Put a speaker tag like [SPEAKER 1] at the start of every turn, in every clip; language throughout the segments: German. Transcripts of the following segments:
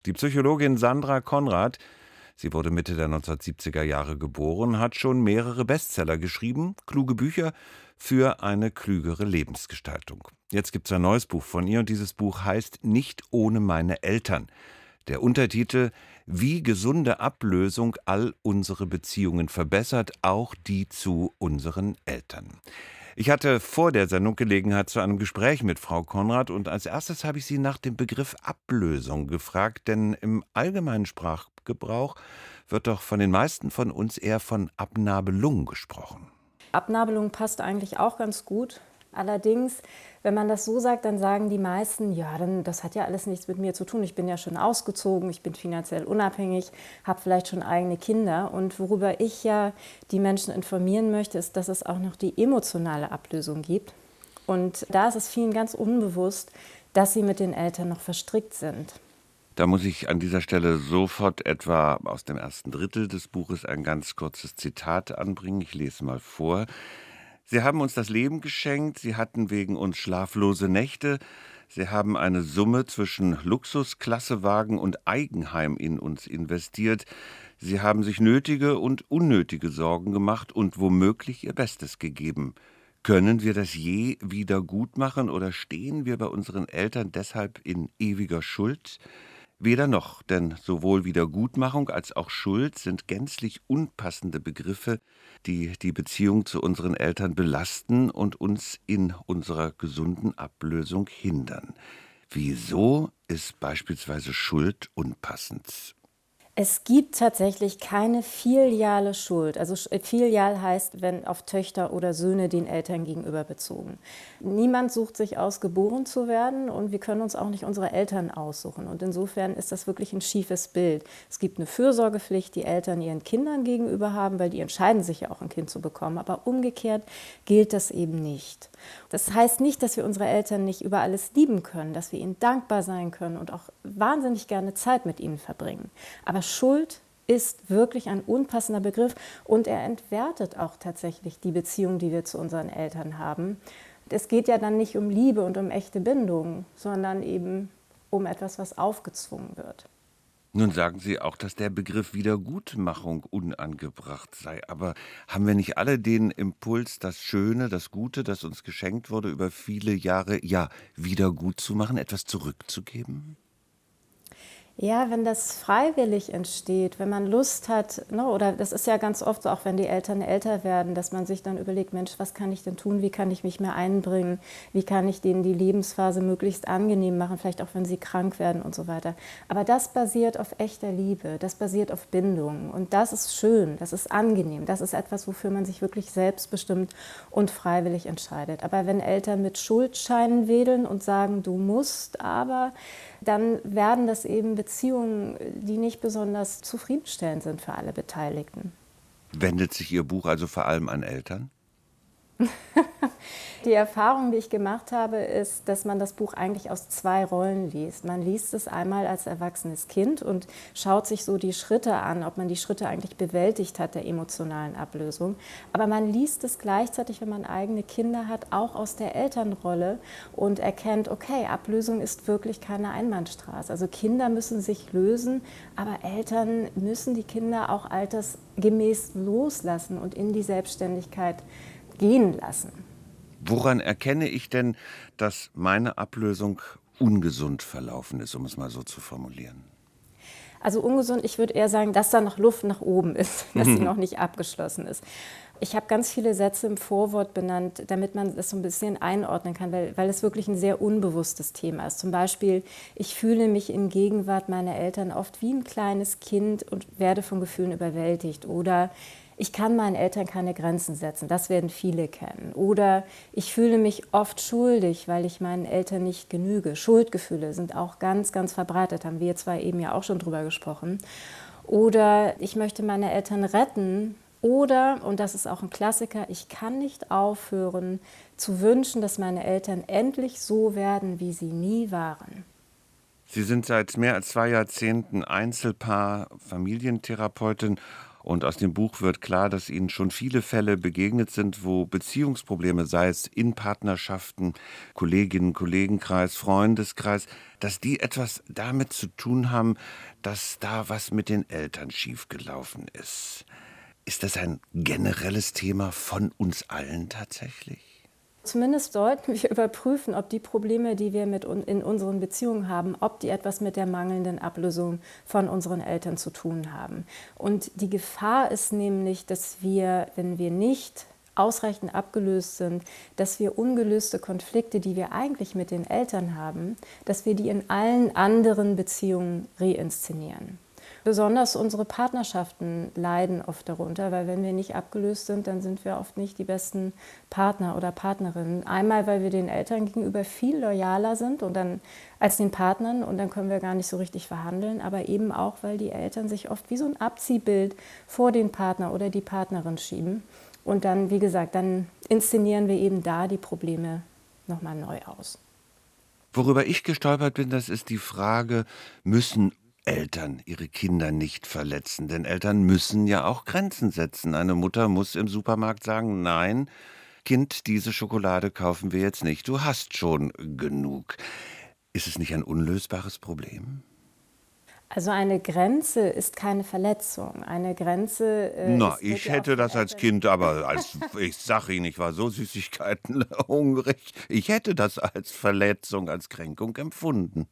[SPEAKER 1] Die Psychologin Sandra Konrad, sie wurde Mitte der 1970er Jahre geboren, hat schon mehrere Bestseller geschrieben, kluge Bücher für eine klügere Lebensgestaltung. Jetzt gibt es ein neues Buch von ihr und dieses Buch heißt Nicht ohne meine Eltern. Der Untertitel: Wie gesunde Ablösung all unsere Beziehungen verbessert, auch die zu unseren Eltern. Ich hatte vor der Sendung Gelegenheit zu einem Gespräch mit Frau Konrad und als erstes habe ich sie nach dem Begriff Ablösung gefragt, denn im allgemeinen Sprachgebrauch wird doch von den meisten von uns eher von Abnabelung gesprochen.
[SPEAKER 2] Abnabelung passt eigentlich auch ganz gut. Allerdings, wenn man das so sagt, dann sagen die meisten, ja, dann, das hat ja alles nichts mit mir zu tun. Ich bin ja schon ausgezogen, ich bin finanziell unabhängig, habe vielleicht schon eigene Kinder. Und worüber ich ja die Menschen informieren möchte, ist, dass es auch noch die emotionale Ablösung gibt. Und da ist es vielen ganz unbewusst, dass sie mit den Eltern noch verstrickt sind.
[SPEAKER 1] Da muss ich an dieser Stelle sofort etwa aus dem ersten Drittel des Buches ein ganz kurzes Zitat anbringen. Ich lese mal vor. Sie haben uns das Leben geschenkt, Sie hatten wegen uns schlaflose Nächte, Sie haben eine Summe zwischen Luxusklassewagen und Eigenheim in uns investiert, Sie haben sich nötige und unnötige Sorgen gemacht und womöglich Ihr Bestes gegeben. Können wir das je wieder gut machen oder stehen wir bei unseren Eltern deshalb in ewiger Schuld? Weder noch, denn sowohl Wiedergutmachung als auch Schuld sind gänzlich unpassende Begriffe, die die Beziehung zu unseren Eltern belasten und uns in unserer gesunden Ablösung hindern. Wieso ist beispielsweise Schuld unpassend?
[SPEAKER 2] Es gibt tatsächlich keine filiale Schuld. Also filial heißt, wenn auf Töchter oder Söhne den Eltern gegenüber bezogen. Niemand sucht sich aus, geboren zu werden und wir können uns auch nicht unsere Eltern aussuchen. Und insofern ist das wirklich ein schiefes Bild. Es gibt eine Fürsorgepflicht, die Eltern ihren Kindern gegenüber haben, weil die entscheiden sich ja auch, ein Kind zu bekommen. Aber umgekehrt gilt das eben nicht. Das heißt nicht, dass wir unsere Eltern nicht über alles lieben können, dass wir ihnen dankbar sein können und auch wahnsinnig gerne Zeit mit ihnen verbringen. Aber Schuld ist wirklich ein unpassender Begriff und er entwertet auch tatsächlich die Beziehung, die wir zu unseren Eltern haben. Es geht ja dann nicht um Liebe und um echte Bindung, sondern eben um etwas, was aufgezwungen wird.
[SPEAKER 1] Nun sagen Sie auch, dass der Begriff Wiedergutmachung unangebracht sei. Aber haben wir nicht alle den Impuls, das Schöne, das Gute, das uns geschenkt wurde, über viele Jahre, ja, wieder gut zu machen, etwas zurückzugeben?
[SPEAKER 2] Ja, wenn das freiwillig entsteht, wenn man Lust hat, ne, oder das ist ja ganz oft so, auch wenn die Eltern älter werden, dass man sich dann überlegt, Mensch, was kann ich denn tun, wie kann ich mich mehr einbringen, wie kann ich denen die Lebensphase möglichst angenehm machen, vielleicht auch wenn sie krank werden und so weiter. Aber das basiert auf echter Liebe, das basiert auf Bindung und das ist schön, das ist angenehm, das ist etwas, wofür man sich wirklich selbstbestimmt und freiwillig entscheidet. Aber wenn Eltern mit Schuldscheinen wedeln und sagen, du musst aber, dann werden das eben Beziehungen, die nicht besonders zufriedenstellend sind für alle Beteiligten.
[SPEAKER 1] Wendet sich Ihr Buch also vor allem an Eltern?
[SPEAKER 2] Die Erfahrung, die ich gemacht habe, ist, dass man das Buch eigentlich aus zwei Rollen liest. Man liest es einmal als erwachsenes Kind und schaut sich so die Schritte an, ob man die Schritte eigentlich bewältigt hat der emotionalen Ablösung. Aber man liest es gleichzeitig, wenn man eigene Kinder hat, auch aus der Elternrolle und erkennt, okay, Ablösung ist wirklich keine Einbahnstraße. Also Kinder müssen sich lösen, aber Eltern müssen die Kinder auch altersgemäß loslassen und in die Selbstständigkeit gehen lassen.
[SPEAKER 1] Woran erkenne ich denn, dass meine Ablösung ungesund verlaufen ist, um es mal so zu formulieren?
[SPEAKER 2] Also ungesund, ich würde eher sagen, dass da noch Luft nach oben ist, dass sie noch nicht abgeschlossen ist. Ich habe ganz viele Sätze im Vorwort benannt, damit man das so ein bisschen einordnen kann, weil es wirklich ein sehr unbewusstes Thema ist. Zum Beispiel, ich fühle mich in Gegenwart meiner Eltern oft wie ein kleines Kind und werde von Gefühlen überwältigt. Oder ich kann meinen Eltern keine Grenzen setzen, das werden viele kennen. Oder ich fühle mich oft schuldig, weil ich meinen Eltern nicht genüge. Schuldgefühle sind auch ganz, ganz verbreitet, haben wir zwei eben ja auch schon drüber gesprochen. Oder ich möchte meine Eltern retten. Oder, und das ist auch ein Klassiker, ich kann nicht aufhören zu wünschen, dass meine Eltern endlich so werden, wie sie nie waren.
[SPEAKER 1] Sie sind seit mehr als 2 Jahrzehnten Einzelpaar, Familientherapeutin Und aus dem Buch wird klar, dass Ihnen schon viele Fälle begegnet sind, wo Beziehungsprobleme, sei es in Partnerschaften, Kolleginnen, Kollegenkreis, Freundeskreis, dass die etwas damit zu tun haben, dass da was mit den Eltern schiefgelaufen ist. Ist das ein generelles Thema von uns allen tatsächlich?
[SPEAKER 2] Zumindest sollten wir überprüfen, ob die Probleme, die wir in unseren Beziehungen haben, ob die etwas mit der mangelnden Ablösung von unseren Eltern zu tun haben. Und die Gefahr ist nämlich, dass wir, wenn wir nicht ausreichend abgelöst sind, dass wir ungelöste Konflikte, die wir eigentlich mit den Eltern haben, dass wir die in allen anderen Beziehungen reinszenieren. Besonders unsere Partnerschaften leiden oft darunter, weil wenn wir nicht abgelöst sind, dann sind wir oft nicht die besten Partner oder Partnerinnen. Einmal, weil wir den Eltern gegenüber viel loyaler sind und dann als den Partnern und dann können wir gar nicht so richtig verhandeln, aber eben auch, weil die Eltern sich oft wie so ein Abziehbild vor den Partner oder die Partnerin schieben. Und dann, wie gesagt, dann inszenieren wir eben da die Probleme nochmal neu aus.
[SPEAKER 1] Worüber ich gestolpert bin, das ist die Frage, müssen Eltern ihre Kinder nicht verletzen? Denn Eltern müssen ja auch Grenzen setzen. Eine Mutter muss im Supermarkt sagen, nein, Kind, diese Schokolade kaufen wir jetzt nicht. Du hast schon genug. Ist es nicht ein unlösbares Problem?
[SPEAKER 2] Also eine Grenze ist keine Verletzung. Eine Grenze
[SPEAKER 1] Na,
[SPEAKER 2] ist, wird
[SPEAKER 1] ich
[SPEAKER 2] ja auch
[SPEAKER 1] hätte
[SPEAKER 2] von
[SPEAKER 1] das als
[SPEAKER 2] Eltern.
[SPEAKER 1] Kind, aber ich sag Ihnen, ich war so Süßigkeiten hungrig. Ich hätte das als Verletzung, als Kränkung empfunden.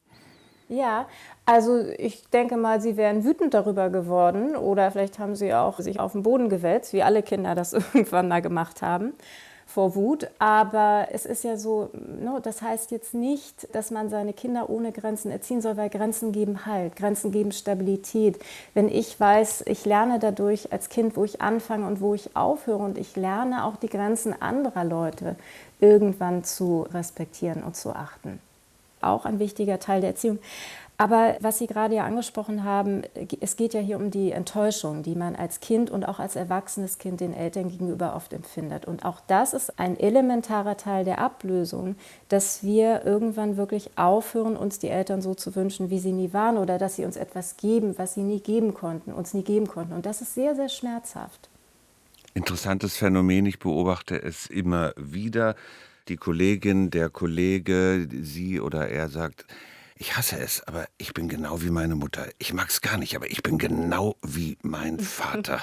[SPEAKER 2] Ja, also ich denke mal, Sie wären wütend darüber geworden oder vielleicht haben Sie auch sich auf den Boden gewälzt, wie alle Kinder das irgendwann mal gemacht haben, vor Wut. Aber es ist ja so, no, das heißt jetzt nicht, dass man seine Kinder ohne Grenzen erziehen soll, weil Grenzen geben Halt, Grenzen geben Stabilität. Wenn ich weiß, ich lerne dadurch als Kind, wo ich anfange und wo ich aufhöre und ich lerne auch die Grenzen anderer Leute irgendwann zu respektieren und zu achten. Auch ein wichtiger Teil der Erziehung. Aber was Sie gerade ja angesprochen haben, es geht ja hier um die Enttäuschung, die man als Kind und auch als erwachsenes Kind den Eltern gegenüber oft empfindet. Und auch das ist ein elementarer Teil der Ablösung, dass wir irgendwann wirklich aufhören, uns die Eltern so zu wünschen, wie sie nie waren, oder dass sie uns etwas geben, was sie nie geben konnten, uns nie geben konnten. Und das ist sehr, sehr schmerzhaft.
[SPEAKER 1] Interessantes Phänomen, ich beobachte es immer wieder. Die Kollegin, der Kollege, sie oder er sagt, ich hasse es, aber ich bin genau wie meine Mutter. Ich mag es gar nicht, aber ich bin genau wie mein Vater.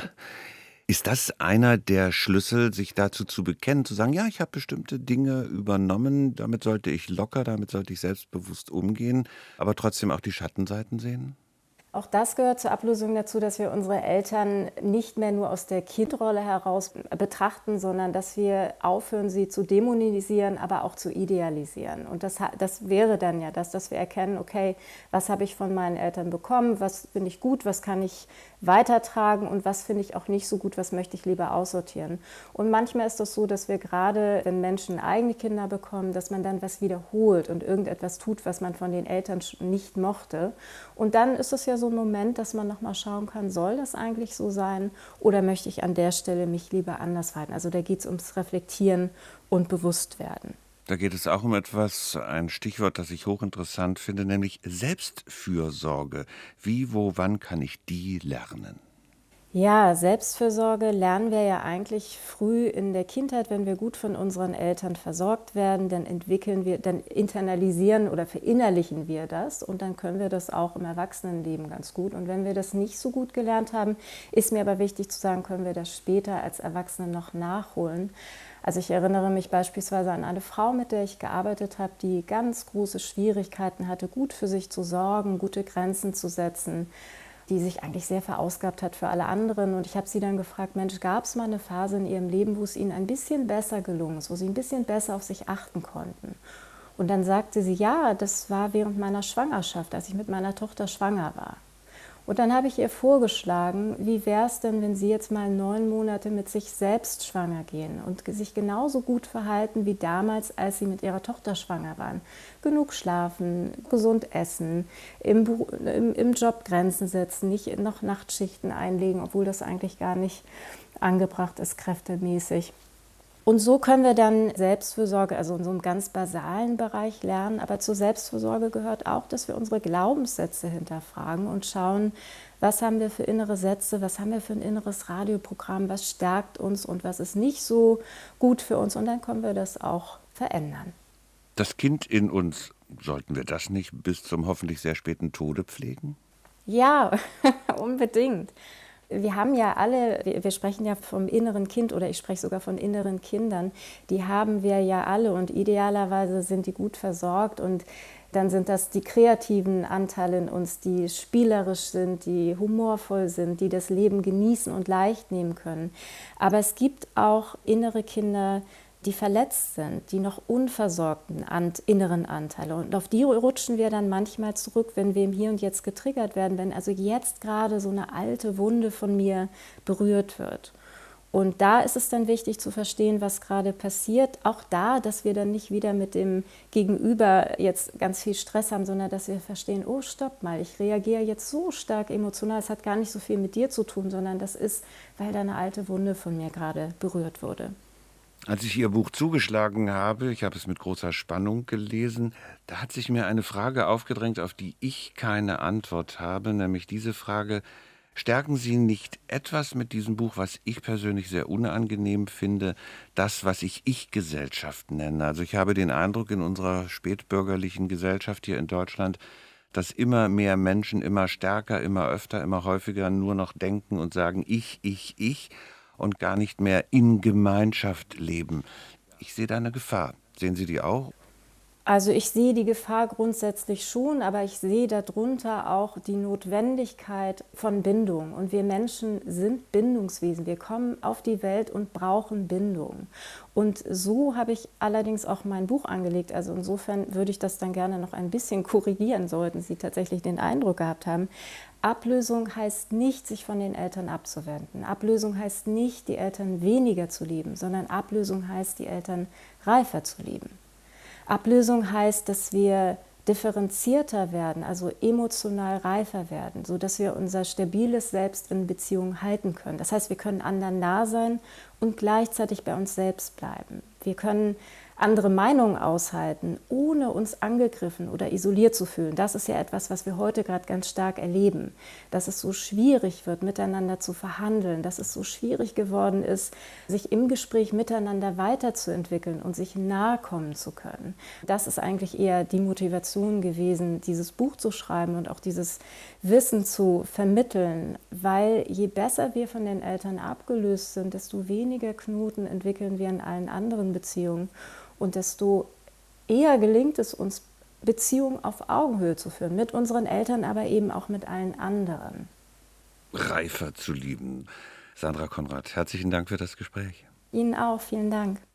[SPEAKER 1] Ist das einer der Schlüssel, sich dazu zu bekennen, zu sagen, ja, ich habe bestimmte Dinge übernommen, damit sollte ich locker, damit sollte ich selbstbewusst umgehen, aber trotzdem auch die Schattenseiten sehen?
[SPEAKER 2] Auch das gehört zur Ablösung dazu, dass wir unsere Eltern nicht mehr nur aus der Kindrolle heraus betrachten, sondern dass wir aufhören, sie zu dämonisieren, aber auch zu idealisieren. Und das wäre dann ja das, dass wir erkennen, okay, was habe ich von meinen Eltern bekommen, was finde ich gut, was kann ich weitertragen und was finde ich auch nicht so gut, was möchte ich lieber aussortieren. Und manchmal ist es so, dass wir gerade, wenn Menschen eigene Kinder bekommen, dass man dann was wiederholt und irgendetwas tut, was man von den Eltern nicht mochte. Und dann ist es ja so ein Moment, dass man nochmal schauen kann, soll das eigentlich so sein oder möchte ich an der Stelle mich lieber anders verhalten? Also da geht es ums Reflektieren und Bewusstwerden.
[SPEAKER 1] Da geht es auch um etwas, ein Stichwort, das ich hochinteressant finde, nämlich Selbstfürsorge. Wie, wo, wann kann ich die lernen?
[SPEAKER 2] Ja, Selbstfürsorge lernen wir ja eigentlich früh in der Kindheit, wenn wir gut von unseren Eltern versorgt werden, dann entwickeln wir, dann internalisieren oder verinnerlichen wir das und dann können wir das auch im Erwachsenenleben ganz gut. Und wenn wir das nicht so gut gelernt haben, ist mir aber wichtig zu sagen, können wir das später als Erwachsene noch nachholen. Also ich erinnere mich beispielsweise an eine Frau, mit der ich gearbeitet habe, die ganz große Schwierigkeiten hatte, gut für sich zu sorgen, gute Grenzen zu setzen, die sich eigentlich sehr verausgabt hat für alle anderen. Und ich habe sie dann gefragt, Mensch, gab es mal eine Phase in ihrem Leben, wo es ihnen ein bisschen besser gelungen ist, wo sie ein bisschen besser auf sich achten konnten? Und dann sagte sie, ja, das war während meiner Schwangerschaft, als ich mit meiner Tochter schwanger war. Und dann habe ich ihr vorgeschlagen, wie wäre es denn, wenn Sie jetzt mal 9 Monate mit sich selbst schwanger gehen und sich genauso gut verhalten wie damals, als Sie mit Ihrer Tochter schwanger waren. Genug schlafen, gesund essen, im Job Grenzen setzen, nicht noch Nachtschichten einlegen, obwohl das eigentlich gar nicht angebracht ist, kräftemäßig. Und so können wir dann Selbstfürsorge, also in so einem ganz basalen Bereich lernen. Aber zur Selbstfürsorge gehört auch, dass wir unsere Glaubenssätze hinterfragen und schauen, was haben wir für innere Sätze, was haben wir für ein inneres Radioprogramm, was stärkt uns und was ist nicht so gut für uns. Und dann können wir das auch verändern.
[SPEAKER 1] Das Kind in uns, sollten wir das nicht bis zum hoffentlich sehr späten Tode pflegen?
[SPEAKER 2] Ja, unbedingt. Wir haben ja alle, wir sprechen ja vom inneren Kind oder ich spreche sogar von inneren Kindern, die haben wir ja alle und idealerweise sind die gut versorgt und dann sind das die kreativen Anteile in uns, die spielerisch sind, die humorvoll sind, die das Leben genießen und leicht nehmen können. Aber es gibt auch innere Kinder, die verletzt sind, die noch unversorgten inneren Anteile. Und auf die rutschen wir dann manchmal zurück, wenn wir im Hier und Jetzt getriggert werden, wenn also jetzt gerade so eine alte Wunde von mir berührt wird. Und da ist es dann wichtig zu verstehen, was gerade passiert. Auch da, dass wir dann nicht wieder mit dem Gegenüber jetzt ganz viel Stress haben, sondern dass wir verstehen, oh, stopp mal, ich reagiere jetzt so stark emotional. Es hat gar nicht so viel mit dir zu tun, sondern das ist, weil da eine alte Wunde von mir gerade berührt wurde.
[SPEAKER 1] Als ich Ihr Buch zugeschlagen habe, ich habe es mit großer Spannung gelesen, da hat sich mir eine Frage aufgedrängt, auf die ich keine Antwort habe, nämlich diese Frage: Stärken Sie nicht etwas mit diesem Buch, was ich persönlich sehr unangenehm finde, das, was ich Ich-Gesellschaft nenne? Also ich habe den Eindruck, in unserer spätbürgerlichen Gesellschaft hier in Deutschland, dass immer mehr Menschen immer stärker, immer öfter, immer häufiger nur noch denken und sagen ich und gar nicht mehr in Gemeinschaft leben. Ich sehe da eine Gefahr. Sehen Sie die auch?
[SPEAKER 2] Also ich sehe die Gefahr grundsätzlich schon, aber ich sehe darunter auch die Notwendigkeit von Bindung. Und wir Menschen sind Bindungswesen. Wir kommen auf die Welt und brauchen Bindung. Und so habe ich allerdings auch mein Buch angelegt. Also insofern würde ich das dann gerne noch ein bisschen korrigieren, sollten Sie tatsächlich den Eindruck gehabt haben. Ablösung heißt nicht, sich von den Eltern abzuwenden. Ablösung heißt nicht, die Eltern weniger zu lieben, sondern Ablösung heißt, die Eltern reifer zu lieben. Ablösung heißt, dass wir differenzierter werden, also emotional reifer werden, sodass wir unser stabiles Selbst in Beziehungen halten können. Das heißt, wir können anderen nah sein und gleichzeitig bei uns selbst bleiben. Wir können andere Meinungen aushalten, ohne uns angegriffen oder isoliert zu fühlen. Das ist ja etwas, was wir heute gerade ganz stark erleben, dass es so schwierig wird, miteinander zu verhandeln, dass es so schwierig geworden ist, sich im Gespräch miteinander weiterzuentwickeln und sich nahe kommen zu können. Das ist eigentlich eher die Motivation gewesen, dieses Buch zu schreiben und auch dieses Wissen zu vermitteln, weil je besser wir von den Eltern abgelöst sind, desto weniger Knoten entwickeln wir in allen anderen Beziehungen. Und desto eher gelingt es uns, Beziehungen auf Augenhöhe zu führen, mit unseren Eltern, aber eben auch mit allen anderen.
[SPEAKER 1] Reifer zu lieben. Sandra Konrad, herzlichen Dank für das Gespräch.
[SPEAKER 2] Ihnen auch, vielen Dank.